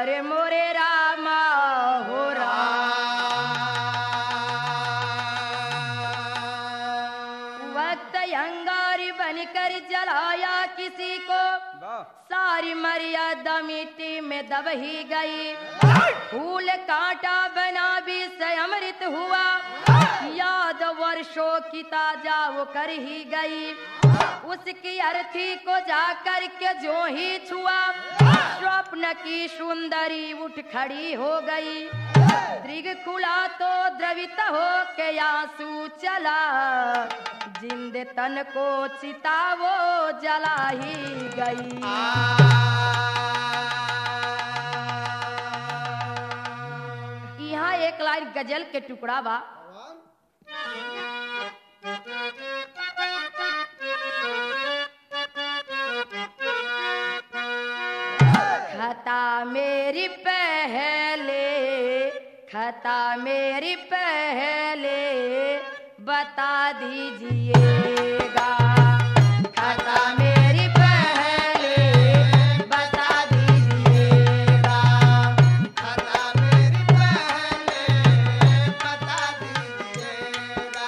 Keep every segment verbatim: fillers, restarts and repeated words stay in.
अरे मोरे रामा हो वक्त अंगारी बनकर जलाया किसी को, सारी मर्यादा मिट्टी में दब ही गई। फूल कांटा बना भी से अमृत हुआ, याद वर्षों की ताजा वो कर ही गई। उसकी अर्थी को जाकर के जो ही छुआ, स्वप्न की सुंदरी उठ खड़ी हो गई। दृग खुला तो द्रवित हो के आंसू चला, जिंदे तन को चिता वो जला ही गई। यहाँ एक लाइन गजल के टुकड़ा बा। खता मेरी पहले, खता मेरी पहले बता दीजिएगा। खता मेरी पहले बता दीजिएगा। खता मेरी पहले बता दीजिएगा।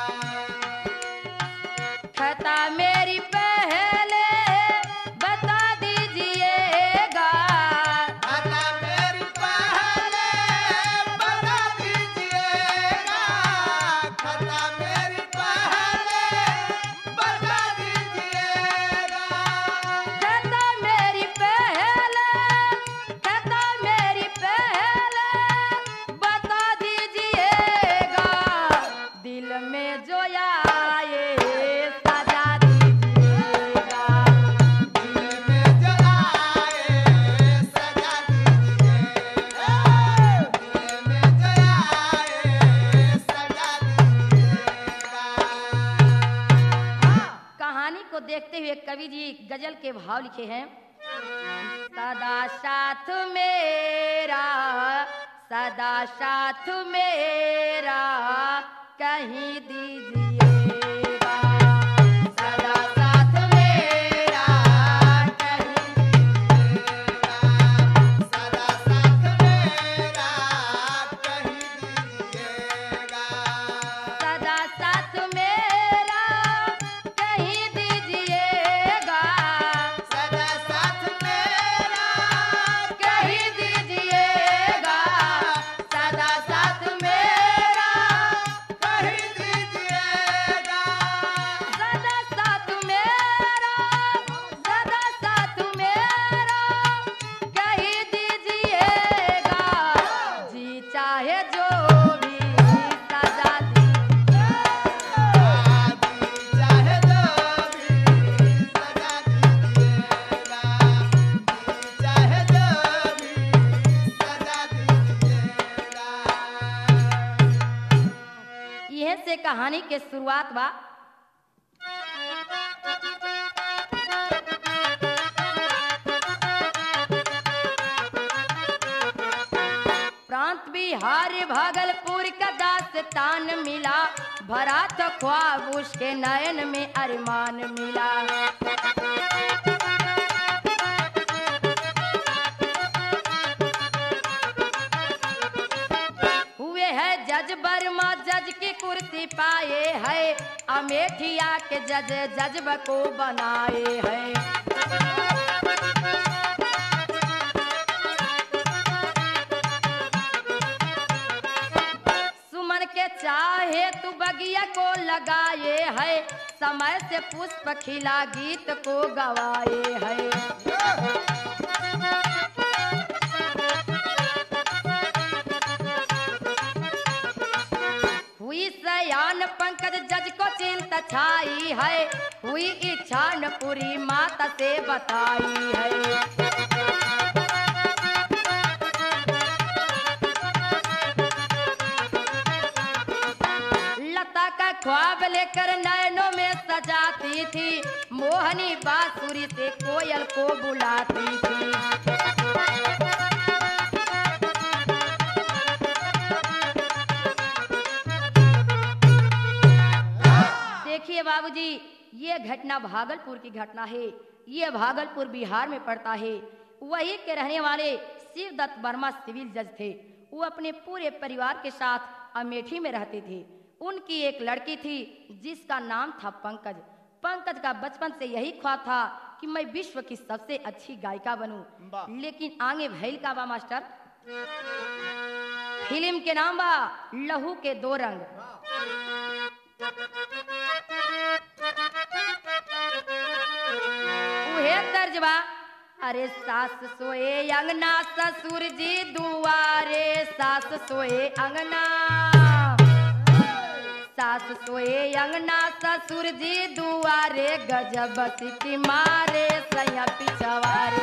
खता मेरी पहले बता दीजिएगा। खता मेरी पहले बता दीजिएगा। खता मेरी पहले बता दीजिएगा। खता मेरी पहले, खता मेरी पहले बता दीजिएगा। दिल में जो आए सजा दीजिएगा। दिल में जो आए सजा दीजिएगा। दिल में जो आए सजा दीजिएगा। कहानी को देखते हुए कवि जी गजल के भाव लिखे हैं। सदा साथ मेरा, सदा साथ मेरा कहीं दीजिएगा। सदा साथ मेरा कहीं दीजिएगा। सदा साथ मेरा कहीं दीजिएगा। सदा साथ मेरा कहीं दीजिएगा। सदा साथ मेरा कहीं दीजिएगा। सदा साथ मेरा कहीं दीजिएगा। सदा साथ मेरा, सदा साथ मेरा कहीं दीजिएगा। जी चाहे जो भी सजा दीजिएगा। चाहे जो भी सजा दीजिएगा। चाहे जो भी सजा दीजिएगा। यह से कहानी के शुरुआत बा। प्रांत बिहार भागलपुर का दास्तान मिला, भरा तो ख्वाब उसके नयन में अरमान मिला। हुए है जज बर्मा, जज की कुर्सी पाए है, अमेठिया के जज जजब को बनाए है। सुमन के चाहे तू बगिया को लगाए है, समय से पुष्प खिला गीत को गवाए है। हुई सयान पंकज जज को चिंता छाई है, हुई इच्छा न पूरी माता से बताई है। लता का ख्वाब लेकर नैनों में सजाती थी, मोहनी बांसुरी से कोयल को बुलाती थी। देखिए बाबूजी, ये घटना भागलपुर की घटना है। ये भागलपुर बिहार में पड़ता है। वही के रहने वाले शिवदत्त वर्मा सिविल जज थे। वो अपने पूरे परिवार के साथ अमेठी में रहते थे। उनकी एक लड़की थी जिसका नाम था पंकज। पंकज का बचपन से यही ख्वाब था कि मैं विश्व की सबसे अच्छी गायिका बनूं। वाह। लेकिन आगे भैल का बा मास्टर, फिल्म के नाम बा लहू के दो रंग। उहे तर्जबा, अरे सास सोए अंगना ससुर जी दुआरे, सास सोए अंगना, सास सोए अंगना ससुर जी दुआरे, गजब सिटी मारे सैया पिछवारे।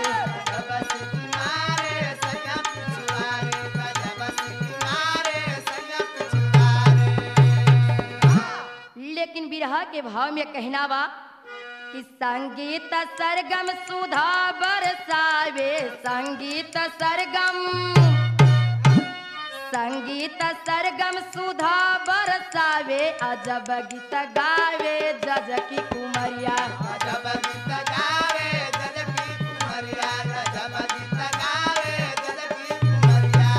लेकिन बिरहा के भाव में कहना बा कि संगीत सरगम सुधा बरसावे, संगीत सरगम, संगीत सरगम सुधा बरसावे, अजब गीत गावे जज की कुमरिया। अजब गीत गावे जज की कुमरिया, अजब गीत गावे जज की कुमरिया।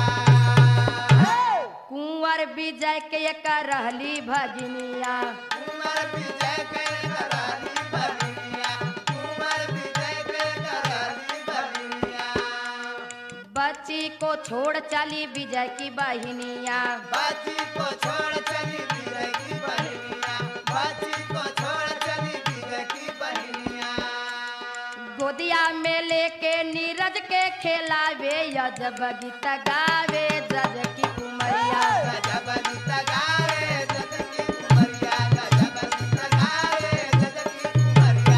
कुंवर विजय के करहली भगिनिया, कुंवर विजय के करहली भगिनिया, कुंवर विजय के करहली भगिनिया। बच्ची को छोड़ चली विजय की बहिनिया, बाजी को छोड़ चली विजय की बहिनिया, बाजी को छोड़ चली विजय की बहिनिया। गोदिया में लेके नीरज के खेलावे, अजब गीत गावे जज की कुमरिया। गजब गीत गावे जज की कुमरिया, गजब गीत गावे जज की कुमरिया।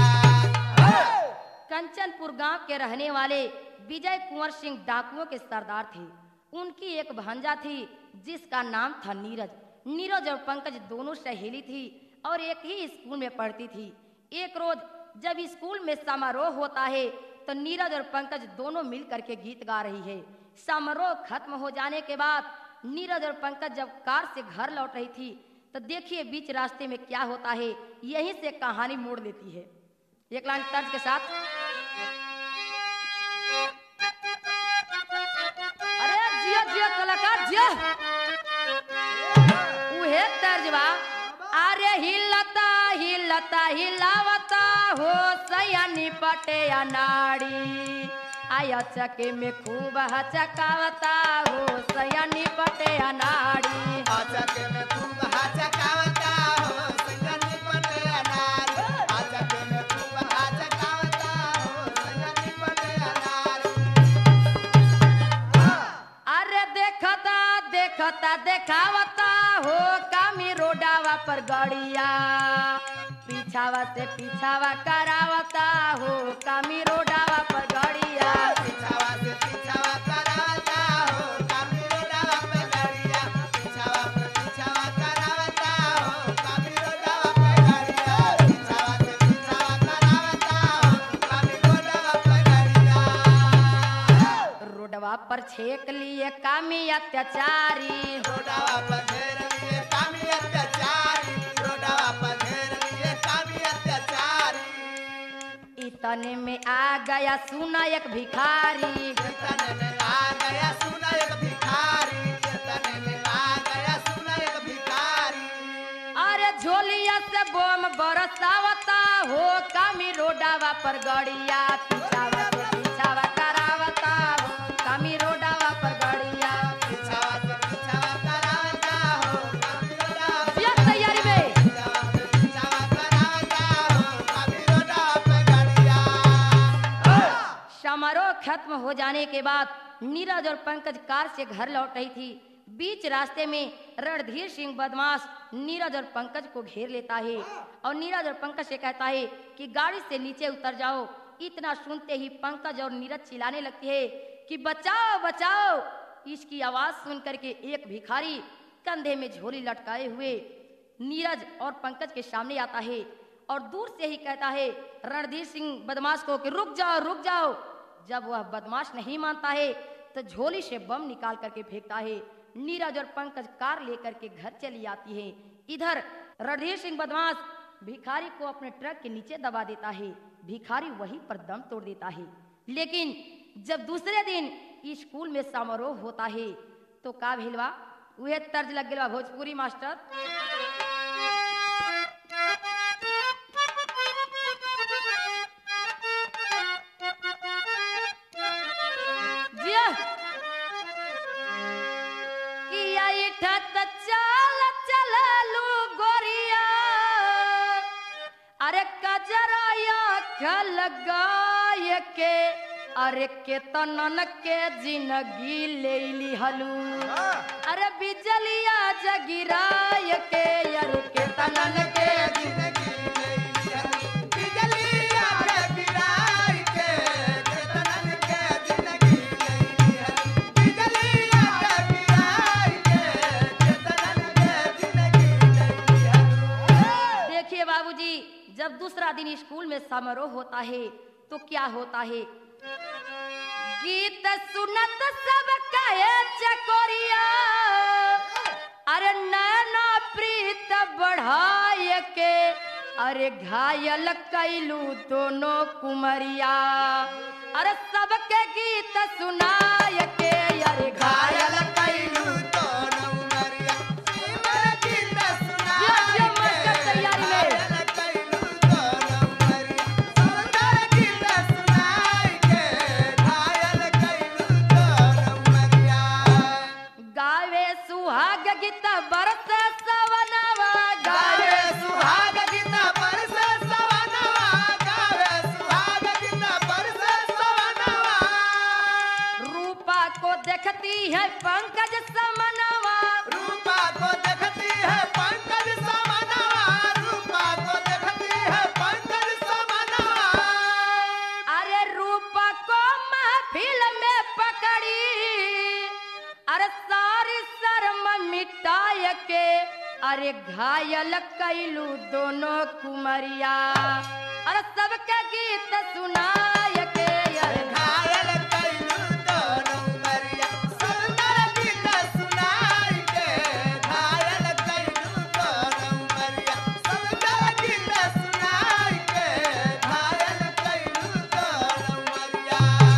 कंचनपुर गांव के रहने वाले विजय कुंवर सिंह डाकुओं के सरदार थे। उनकी एक भांजा थी जिसका नाम था नीरज। नीरज और पंकज दोनों सहेली थी और एक ही स्कूल में पढ़ती थी। एक रोज जब स्कूल में समारोह होता है तो नीरज और पंकज दोनों मिल करके गीत गा रही है। समारोह खत्म हो जाने के बाद नीरज और पंकज जब कार से घर लौट रही थी तो देखिए बीच रास्ते में क्या होता है, यहीं से कहानी मोड़ लेती है एक लाइन तर्ज के साथ। अरे जिया जिया कलाकार जिया, उहे तर्जबा, अरे हिलता हिलता हिलावता हो सयानी पटे अनाड़ी, आया चके में खूब हचकावता हो सयानी पटे अनाड़ी। आचक में खूब हचकावता हो सयानी पटे अनाड़ी, आचक में खूब हचकावता हो सयानी पटे अनाड़ी। अरे देखता देखता देखावता हो कामी रोडावा पर गड़िया, पीछावा से पीछावा करावता हो कामी रोडावा पर गड़िया। पिछावा से पिछावा करावता हो कामी रोडावा पे गड़िया, पिछावा से पिछावा करावता हो कामी रोडावा पे गड़िया, पिछावा से पिछावा करावता हो कामी रोडावा पे गड़िया। रोडवा पर छेक लिए कामी अत्याचारी, रोडावा पर घेर लिए कामी अत्याचारी, रोडावा पर घेर लिए कामी अत्याचारी। इतने में आ गया सुना एक भिखारी, कीर्तन में आ गया सुना एक भिखारी, कीर्तन में आ गया सुना एक भिखारी। अरे झोलिया से बोम बरसावता हो कामी रोडावा पर गड़िया, पीछावा से पीछावा करावता हो कामी रोडावा पर गड़िया। पिछावा से पिछावा करावता हो कामी रोडावा पे जिया तैयारी में पिछावा से पिछावा करावता हो कामी रोडावा पे गड़िया। समारोह खत्म हो जाने के बाद नीरज और पंकज कार से घर लौट रही थी। बीच रास्ते में रणधीर सिंह बदमाश नीरज और पंकज को घेर लेता है और नीरज और पंकज से कहता है कि गाड़ी से नीचे उतर जाओ। इतना सुनते ही पंकज और नीरज चिल्लाने लगती है कि बचाओ बचाओ। इसकी आवाज सुन करके एक भिखारी कंधे में झोली लटकाए हुए नीरज और पंकज के सामने आता है और दूर से ही कहता है रणधीर सिंह बदमाश को कि रुक जाओ रुक जाओ। जब वह बदमाश नहीं मानता है तो झोली से बम निकाल करके फेंकता है। नीरज और पंकज कार लेकर के घर चली आती है। इधर रणधीर सिंह बदमाश भिखारी को अपने ट्रक के नीचे दबा देता है। भिखारी वहीं पर दम तोड़ देता है। लेकिन जब दूसरे दिन स्कूल में समारोह होता है तो का भेलवा वह तर्ज लग गया भोजपुरी मास्टर। जिया किया इठत चाल चललू गोरिया, अरे कजराया खल गाय के, अरे के तनन के जिंदगी ले ली हलू, अरे बिजलिया जगिराय के, अरे के तनन के जिंदगी ले ली हलू, बिजलिया जगिराय के, के तनन के जिंदगी ले ली हलू, बिजलिया जगिराय के, के तनन के जिंदगी ले ली हलू। देखिए बाबूजी, जब दूसरा दिन स्कूल में समारोह होता है तो क्या होता है, गीत सुनत सब कहे चकोरिया, अरे नैना प्रीत बढ़ाए के, अरे घायल कैलू दोनों कुमरिया, अरे सबके गीत सुनाए के, अरे घायल कैलू दोनों कुमरिया, सिमर गीत सुनाए जो मस्त तैयारी में सुहाग गीत बरस सवनवा, गावे सुहाग गीत बरस सवनवा, गावे सुहाग गीत बरस सवनवा। रूपा को देखती है पंकज समनवा, रूपा को देखती है पंकज समनवा, रूपा को देखती है पंकज समनवा। अरे रूपा को महफिल में पकड़ी, अरे सारी शर्म मिटाय के, अरे घायल कैलू दोनों कुमरिया, अरे सबके गीत सुनाय के, अरे घायल कैलू दोनों कुमरिया, सुंदर गीत सुनाई के, घायल कैलू दोनों कुमरिया, सुंदर गीत सुनाई के, घायल कैलू दोनों कुमरिया।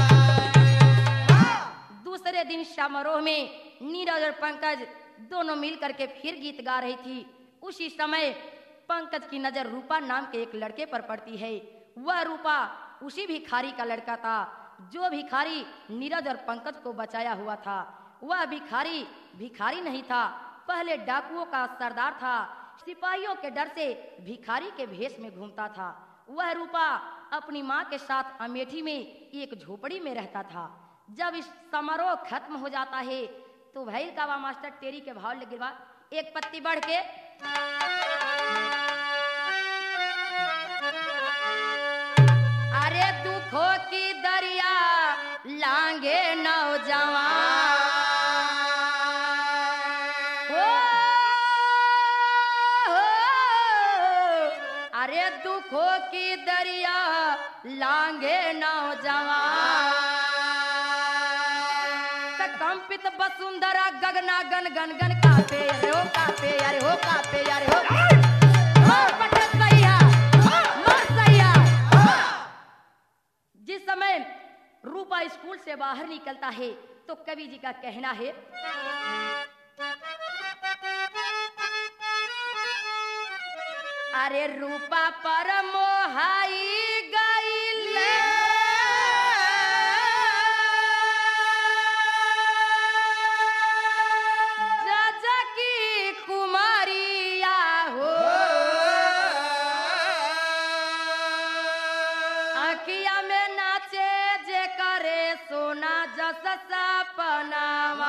दूसरे दिन समारोह में नीरज और पंकज दोनों मिल करके फिर गीत गा रही थी। उसी समय पंकज की नजर रूपा नाम के एक लड़के पर पड़ती है। वह रूपा उसी भिखारी का लड़का था जो भिखारी नीरज और पंकज को बचाया हुआ था। वह भिखारी भिखारी नहीं था, पहले डाकुओं का सरदार था। सिपाहियों के डर से भिखारी के भेष में घूमता था। वह रूपा अपनी माँ के साथ अमेठी में एक झोपड़ी में रहता था। जब इस समारोह खत्म हो जाता है तो भैल कावा मास्टर तेरी के भाव लगे बा एक पत्ती बढ़ के, अरे दुखों की दरिया लांगे नौजवान, हो, हो, अरे दुखों की दरिया लांगे नौजवान, कंपित वसुंधरा गगना गन गन गन कापे, अरे हो कापे, अरे हो कापे, अरे हो हो पटक सैया, मार सैया। जिस समय रूपा स्कूल से बाहर निकलता है तो कवि जी का कहना है, अरे रूपा पर मोहाई गई सपनावा,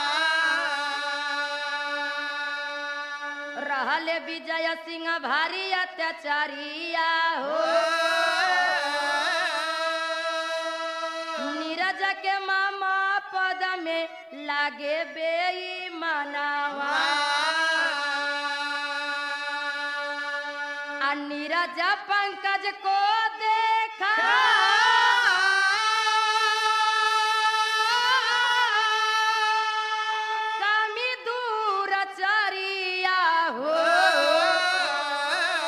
रहले विजय सिंह भारी अत्याचारिया हो, नीरज के मामा पद में लागे बेईमानवा, नीरज पंकज को देखा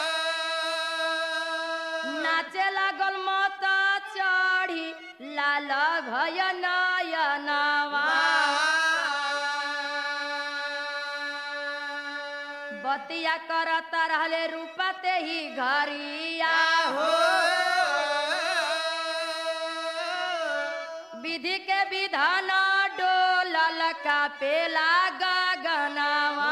लाल भय नयनवा बतिया करत रहले रूपा ते ही घरिया विधि के विधान डोलल का पेला गगनवा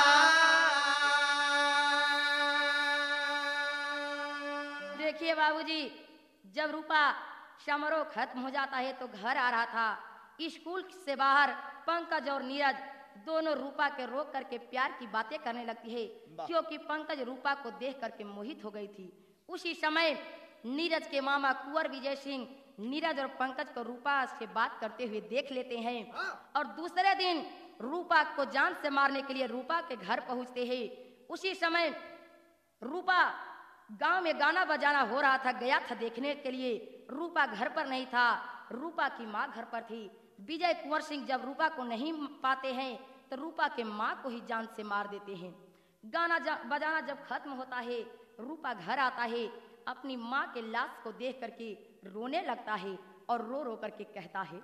देखिए बाबूजी, जब रूपा समारोह खत्म हो जाता है तो घर आ रहा था। स्कूल से बाहर पंकज और नीरज दोनों रूपा के रोक करके प्यार की बातें करने लगती है, क्योंकि पंकज रूपा को देख करके मोहित हो गई थी। उसी समय नीरज के मामा कुंवर विजय सिंह नीरज और पंकज को रूपा से बात करते हुए देख लेते हैं और दूसरे दिन रूपा को जान से मारने के लिए रूपा के घर पहुंचते हैं। उसी समय रूपा गांव में गाना बजाना हो रहा था, गया था देखने के लिए। रूपा घर पर नहीं था, रूपा की माँ घर पर थी। विजय कुंवर सिंह जब रूपा को नहीं पाते हैं तो रूपा के माँ को ही जान से मार देते हैं। गाना बजाना जब खत्म होता है, रूपा घर आता है, अपनी माँ के लाश को देख करके रोने लगता है और रो रो करके कहता है,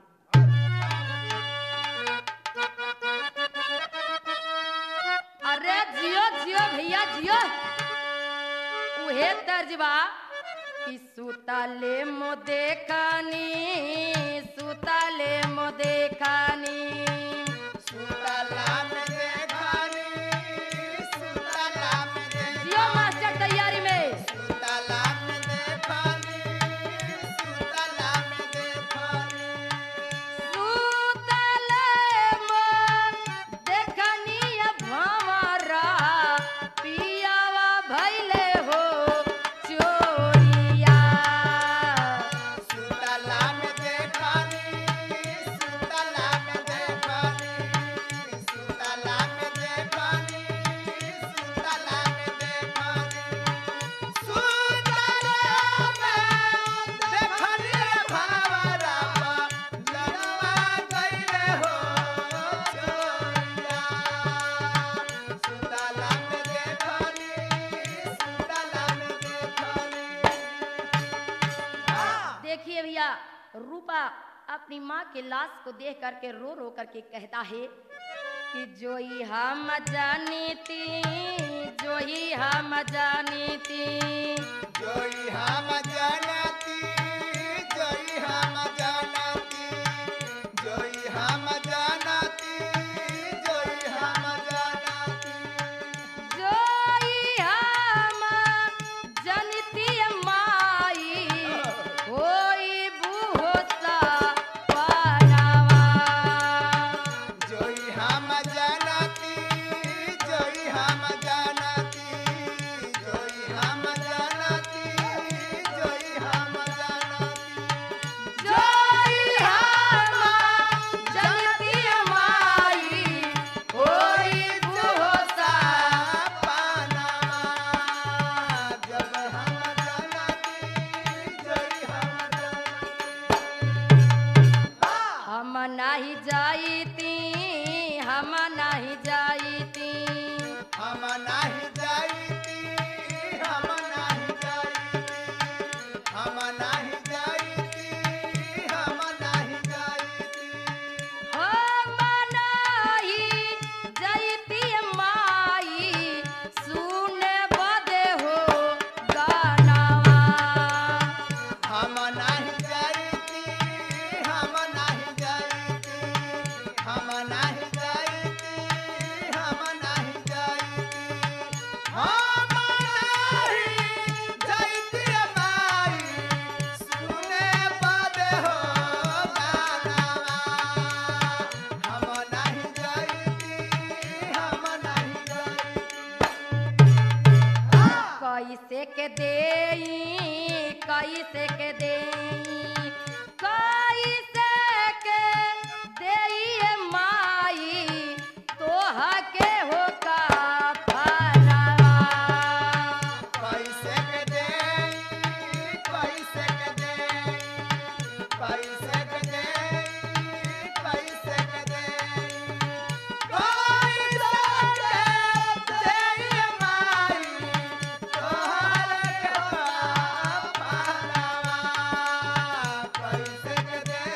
अरे जियो जियो भैया जियो। उहे तर्जबा कि सुतले मो देखनी सुतले मो देखनी सुतला में देखनी सुतला में देखनी जियो मास्टर तैयारी में सुतला में देखनी सुतला में देखनी सुतले मो देखनी भंवरा पियावा भइले हो चोरिया सुतला में देखनी सुतला में देखनी सुतला में देखनी सुतला में देखनी सुतला में देखनी भावरा लड़वा गइले हो चोरिया सुतला में देखनी सुतला में देखनी। देखिए भैया, रूपा अपनी माँ के लाश को देख करके रो रो करके कहता है कि जोई हम जानी थी जोई हम जानी थी जोई हम जानती जोई हम जानती जोई हम जानती जोई हम जानती जोई हम जनती माई होई बुहोसा पानावा जोई हम जानती जोई हम जानती जोई हम जानती जोई हम जानती जोई हम जनती माई होई बुहोसा पानावा जब हम जानती जोई हम जानती हम नहीं जाईती हम नहीं जाईती हम नहीं जाईती हम नहीं जाईती हम नहीं जाईती हम नहीं जाईती हम नहीं जाईती माई सुने बदे हो गानावा हम नहीं जाईती हम नहीं जाईती हम नहीं जाईती हम नहीं जाईती हम नहीं जाईती माई सुने बादे हो गानावा हम नहीं जाईती हम नहीं जाईती कैसे के देई कैसे के देई कैसे के देई माई तोहा के हो का फनावा पैसे के देई पैसे के देई पैसे के देई पैसे के देई पैसे के देई माई तोहर के पालावा पैसे के देई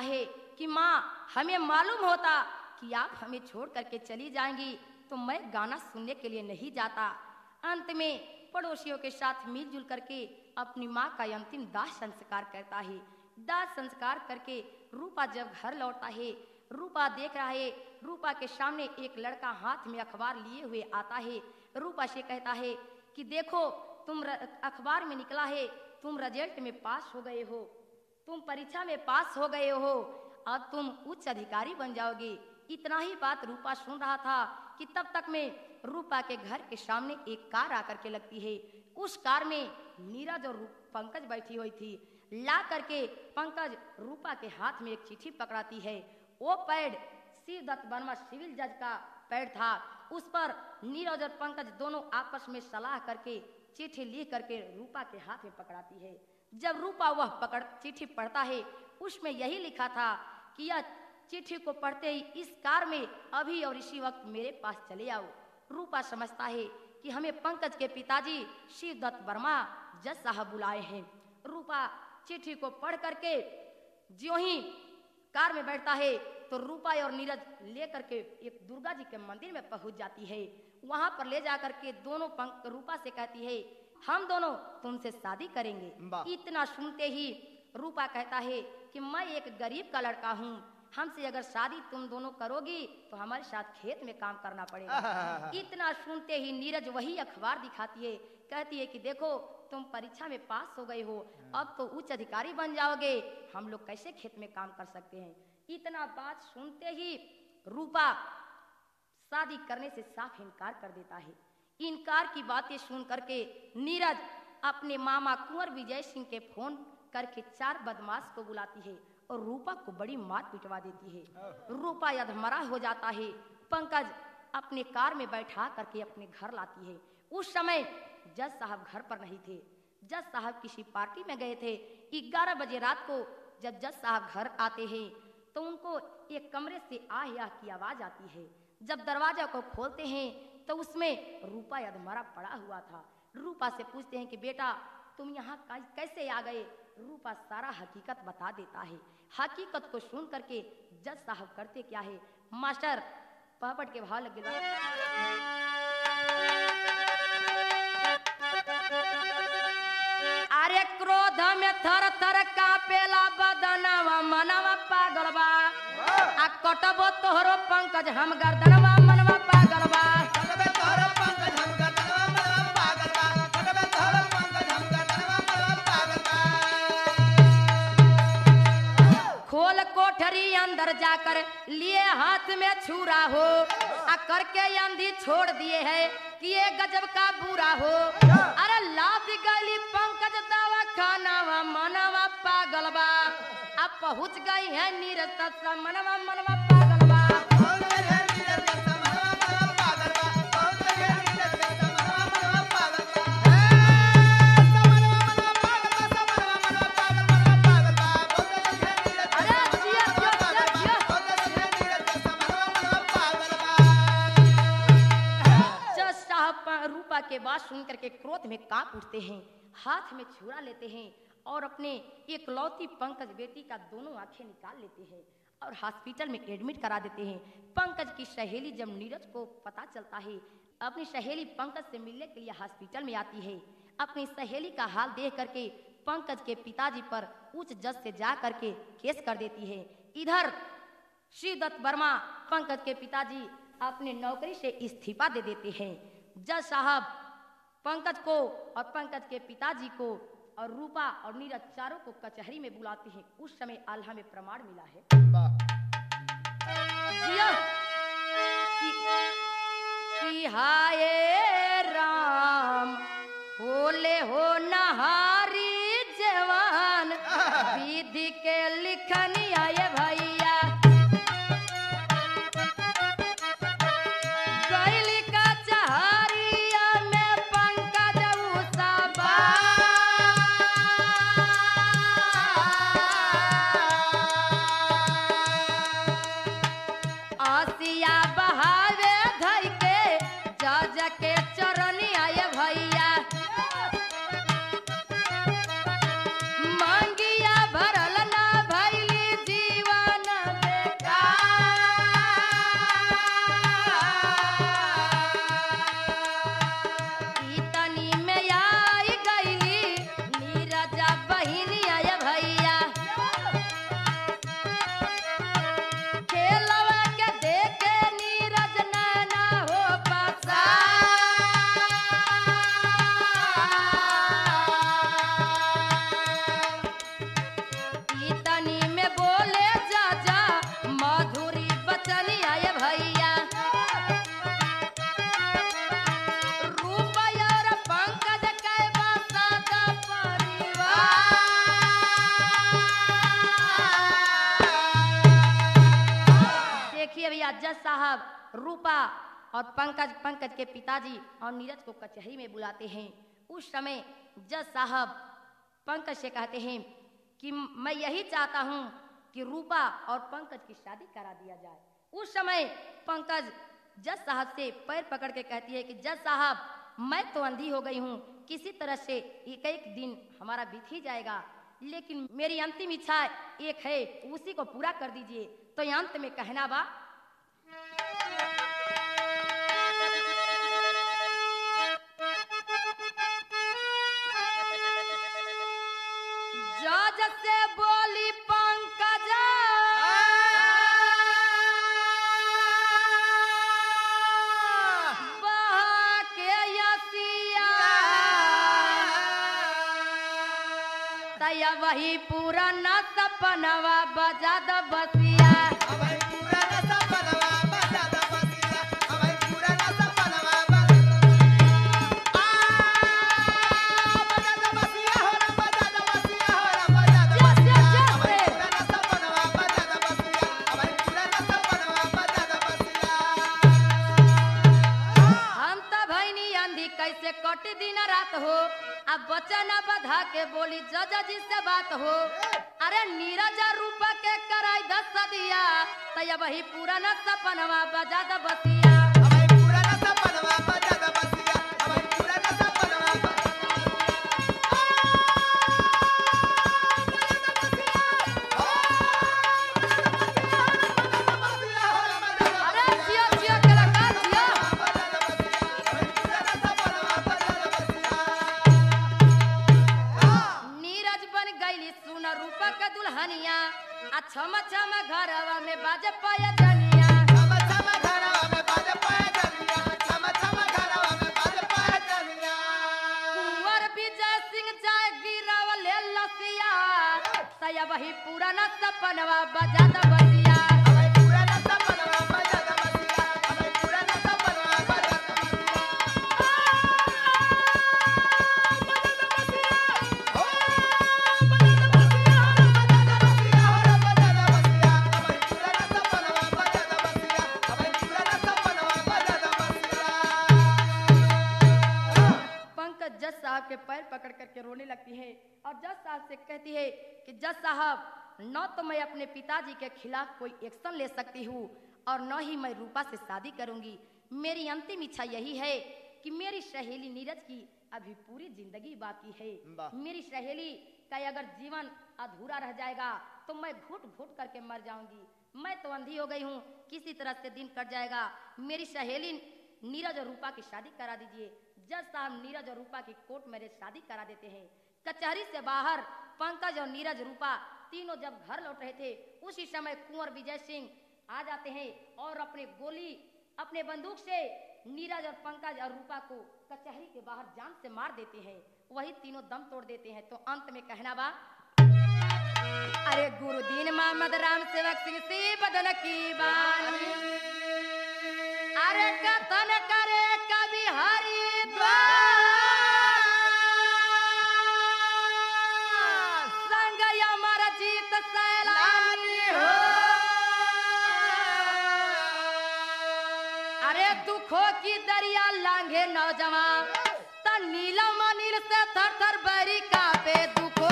है कि माँ हमें मालूम होता कि आप हमें छोड़ करके चली जाएंगी तो मैं गाना सुनने के लिए नहीं जाता। अंत में पड़ोसियों के साथ मिलजुल करके अपनी माँ का अंतिम दाह संस्कार करता है। दाह संस्कार करके रूपा जब घर लौटता है, रूपा देख रहा है रूपा के सामने एक लड़का हाथ में अखबार लिए हुए आता है। रूपा से कहता है कि देखो तुम अखबार में निकला है, तुम रिजल्ट में पास हो गए हो, तुम परीक्षा में पास हो गए हो, अब तुम उच्च अधिकारी बन जाओगे। इतना ही बात रूपा सुन रहा था कि तब तक में रूपा के घर के सामने एक कार आकर के लगती है। उस कार में नीरज और पंकज बैठी हुई थी। ला करके पंकज रूपा के हाथ में एक चिट्ठी पकड़ाती है। वो पैड शिवदत्त वर्मा सिविल जज का पैड था। उस पर नीरज और पंकज दोनों आपस में सलाह करके चिट्ठी लिख करके रूपा के हाथ में पकड़ाती है। जब रूपा वह पकड़ चिट्ठी पढ़ता है, उसमें यही लिखा था कि यह चिट्ठी को पढ़ते ही इस कार में अभी और इसी वक्त मेरे पास चले आओ। रूपा समझता है कि हमें पंकज के पिताजी शिवदत्त वर्मा जज साहब बुलाए हैं। रूपा चिट्ठी को पढ़ करके ज्यों ही कार में बैठता है तो रूपा और नीरज लेकर के एक दुर्गा जी के मंदिर में पहुंच जाती है। वहां पर ले जाकर के दोनों पंक रूपा से कहती है हम दोनों तुमसे शादी करेंगे। इतना सुनते ही रूपा कहता है कि मैं एक गरीब का लड़का हूँ, हमसे अगर शादी तुम दोनों करोगी तो हमारे साथ खेत में काम करना पड़ेगा। इतना सुनते ही नीरज वही अखबार दिखाती है, कहती है कि देखो तुम परीक्षा में पास हो गए हो, अब तो उच्च अधिकारी बन जाओगे, हम लोग कैसे खेत में काम कर सकते हैं। इतना बात सुनते ही रूपा शादी करने से साफ इनकार कर देता है। इनकार की बातें सुन करके नीरज अपने मामा कुंवर विजय सिंह के फोन करके चार बदमाश को बुलाती है और रूपा को बड़ी मार पिटवा देती है। रूपा अधमरा हो जाता है। पंकज अपने कार में बैठा करके अपने घर लाती है। उस समय जज साहब घर पर नहीं थे, जज साहब किसी पार्टी में गए थे। ग्यारह बजे रात को जब जज साहब घर आते हैं तो उनको एक कमरे से आह आह की आवाज आती है। जब दरवाजा को खोलते हैं तो उसमें रूपा अधमरा पड़ा हुआ था। रूपा से पूछते हैं कि बेटा तुम यहाँ कैसे आ गए। रूपा सारा हकीकत बता देता है। हकीकत को सुन करके जज साहब करते क्या है, मास्टर पहपट के भाव लग गए। अरे क्रोध में थर थर कापेला बदनवा मनवा पागल बा, आ कटबो तोहरो पंकज हम गर्दनवा मनवा पागल बा। खोल कोठरी अंदर जाकर लिए हाथ में छुरा हो, आ करके अंधी छोड़ दिए है कि ये गजब का बुरा हो। अरे लाद गली पंकज दवा खानावा मनवा पागल बा, अब पहुंच गई है नीरज तत्सा मनवा मनवा पागल बा। रूपा के बात सुन करके क्रोध में कांप उठते हैं, हाथ में छुरा लेते हैं और अपने एकलौती पंकज बेटी का दोनों आंखें निकाल लेते हैं और हॉस्पिटल में एडमिट करा देते हैं। पंकज की सहेली जब नीरज को पता चलता है, अपनी सहेली पंकज से मिलने के लिए हॉस्पिटल में आती है। अपनी सहेली का हाल देख करके पंकज के पिताजी पर उच्च जज से जा करके केस कर देती है। इधर शिवदत्त वर्मा पंकज के पिताजी अपने नौकरी से इस्तीफा दे देते हैं। जज साहब पंकज को और पंकज के पिताजी को और रूपा और नीरज चारों को कचहरी में बुलाते हैं। उस समय आल्हा में प्रमाण मिला है कि, कि हाय राम होले हो नहारी जवान विधि के लिखनी आए भैया। आसिया बहावे धई के जज के जज साहब रूपा और पंकज पंकज के पिताजी और नीरज को कचहरी में बुलाते हैं। उस समय जज साहब पंकज से कहते हैं कि मैं यही चाहता हूं कि रूपा और पंकज की शादी करा दिया जाए। उस समय पंकज जज साहब से पैर पकड़ के कहती है कि जज साहब मैं तो अंधी हो गई हूँ, किसी तरह से एक एक दिन हमारा बीत ही जाएगा, लेकिन मेरी अंतिम इच्छा एक है, उसी को पूरा कर दीजिए। तो अंत में कहना बा जज से बोली पंकज बहा के यसिया तया वही पूरा न सपनवा बजा द बसिया। अबे पूरा न सपनवा बजा द बसिया, अबे पूरा न सपनवा बजा आ बजा द बसिया हो रे, बजा द बसिया हो रे, बजा द बसिया। अबे पूरा न सपनवा बजा द बसिया, अबे पूरा न सपनवा बजा द बसिया। हम त भैनी अंधी कैसे कट दिन रात हो, अब बचन बधा के बोली जज जी से बात हो। अरे नीरज रूपा के कराई दस दिया तया वही पूरा न सपनवा बजा द बसिया। अबे पूरा न सपनवा बजा द बसिया, अबे पूरा न सपनवा बजा द बसिया। अरे जियो जियो कलाकार जियो। नीरज बन गईली सुन रूपा के दुल्हनिया, आ छम छम घरवा में बाजे पाया जनिया। छम छम घरवा में बाजे पाया जनिया, छम छम घरवा में बाजे पाया जनिया। कुंवर विजय सिंह जाय गिराव ले लसिया तया वही पूरा न सपनवा बजा द बसिया। अबे पूरा न सपनवा बजा द बसिया, अबे पूरा न सपनवा बजा द बसिया। बजा द बसिया हो, बजा द बसिया हो रे, बजा द बसिया हो रे, बजा द बसिया। अबे पूरा न सपनवा बजा द बसिया, अबे पूरा न सपनवा बजा द बसिया। पंकज जज साहब के पैर पकड़ करके रोने लगती है और जज साहब से कहती है कि जज साहब न तो मैं अपने पिताजी के खिलाफ कोई एक्शन ले सकती हूँ और न ही मैं रूपा से शादी करूंगी। मेरी अंतिम इच्छा यही है कि मेरी सहेली नीरज की अभी पूरी जिंदगी बाकी है। वाह। मेरी सहेली का अगर जीवन अधूरा रह जाएगा तो मैं घुट घुट करके मर जाऊंगी। मैं तो अंधी हो गई हूँ, किसी तरह से दिन कट जाएगा। मेरी सहेली नीरज और रूपा की शादी करा दीजिए। जज साहब नीरज और रूपा की कोर्ट मैरिज शादी करा देते हैं। कचहरी से बाहर पंकज और नीरज रूपा तीनों जब घर लौट रहे थे, उसी समय कुंवर विजय सिंह आ जाते हैं और अपने गोली अपने बंदूक से नीरज और पंकज और रूपा को कचहरी के बाहर जान से मार देते हैं। वही तीनों दम तोड़ देते हैं। तो अंत में कहना बा अरे गुरुदीन मोहम्मद राम सेवक सिंह सी बदन की बानी, अरे कथन करे कवि हरिद्वार संग अमर जीत सैलानी हो। अरे दुखों की दरिया लांघे नौजवान त नीलम नील से थर थर बैरी कांपे दुख